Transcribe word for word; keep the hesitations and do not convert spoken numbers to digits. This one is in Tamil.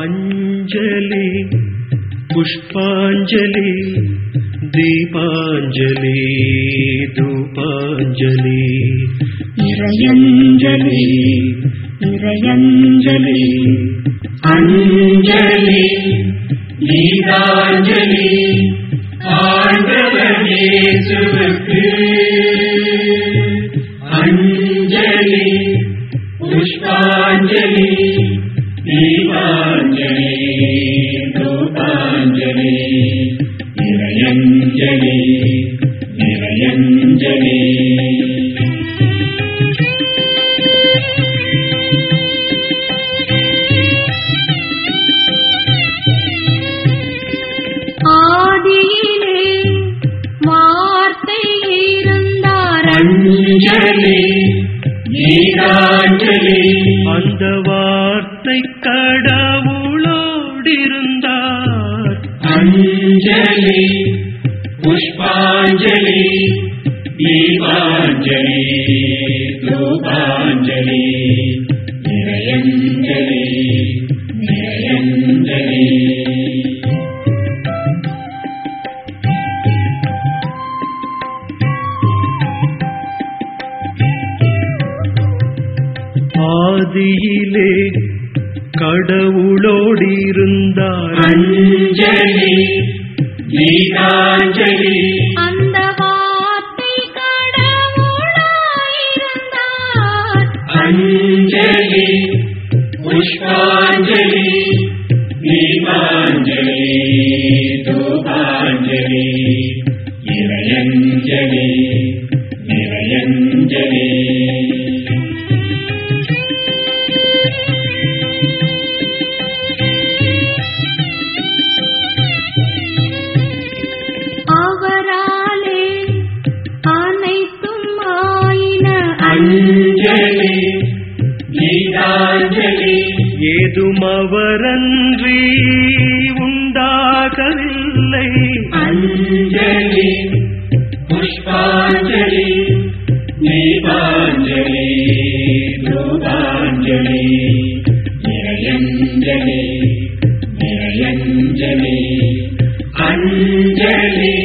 अंजलि पुष्पांजलि दीपांजलि धूपांजलि इरयंजलि इरयंजलि अंजलि गीतांजलि आंदवनेसुवुक्कु अंजलि पुष्पांजलि दीपांजलि धूपांजलि निरयंजलि निरयंजलि ஆதியிலே வார்த்தை இருந்தார் अंजलि गीतांजलि அந்த வார்த்தை கடவுளோடு இருந்தார் अंजलि पुष्पांजलि दीपांजलि धूपांजलि निरयंजलि निरयंजलि ஆதியிலே கடவுளோடு இருந்தார் अंजलि गीतांजलि அந்த வார்த்தை கடவுளாயிருந்தார் अंजलि पुष्पांजलि दीपांजलि धूपांजलि निरयंजलि निरयंजलि அவராலே அனைத்தும் ஆயின अंजलि गीतांजलि ஏதும் அவரன்றி உண்டாகவில்லை अंजलि पुष्पांजलि दीपांजलि धूपांजलि निरयंजलि निरयंजलि अंजलि